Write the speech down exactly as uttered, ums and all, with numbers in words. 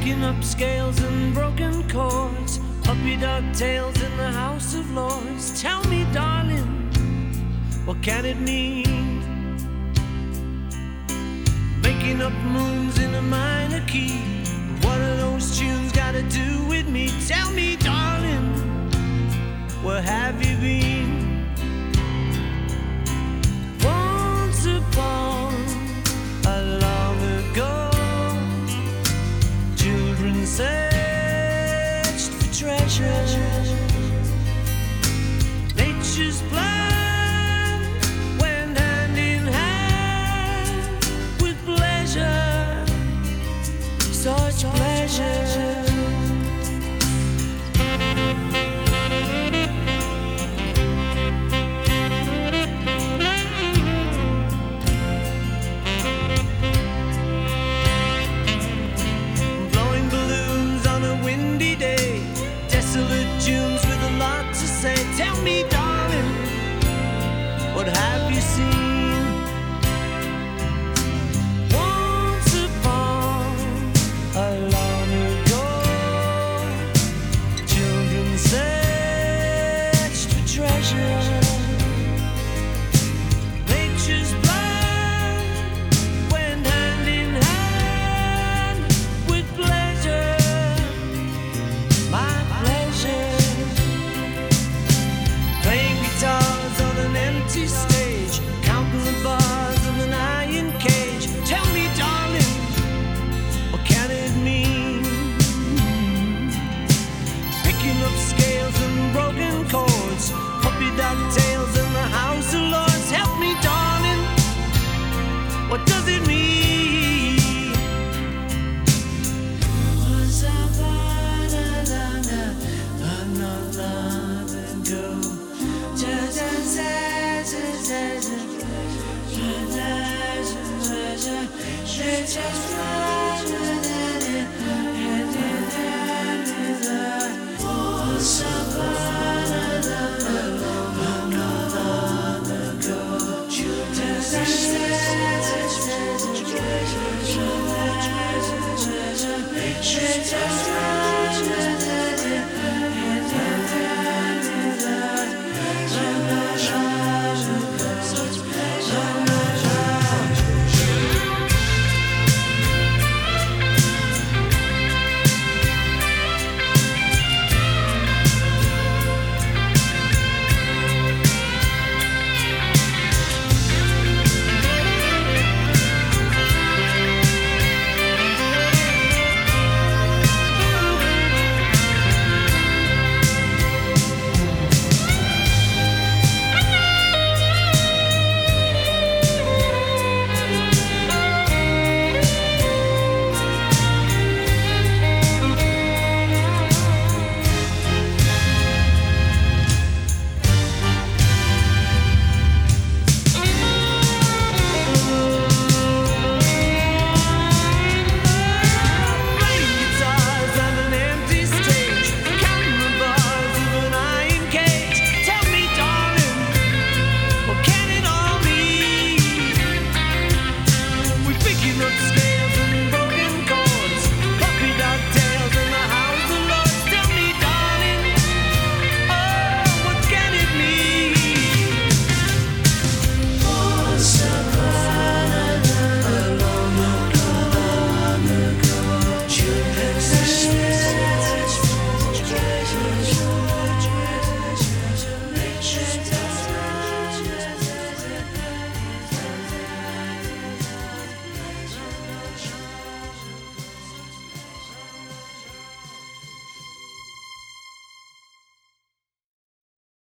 picking up scales and broken chords, puppy dog tails in the House of Lords. Tell me, darling, what can it mean? Making up moons in a minor key. What are those tunes got to do with me? Tell me, darling, where have you been? Once upon a long ago, children searched for treasure. Nature's plan went hand in hand with pleasure, such pleasure. Tunes with a lot to say. Tell me, darling, what have you seen? Once upon a long ago, children searched for treasure. Nature's plan went hand in hand with pleasure, my pleasure. Playing guitars on an empty stage, counting the bars of an iron cage. Tell me, darling, what can it mean? Picking up scales and broken chords, puppy dog tails in the House of Lords. Help me, darling, what does it mean? Was I not long ago? Just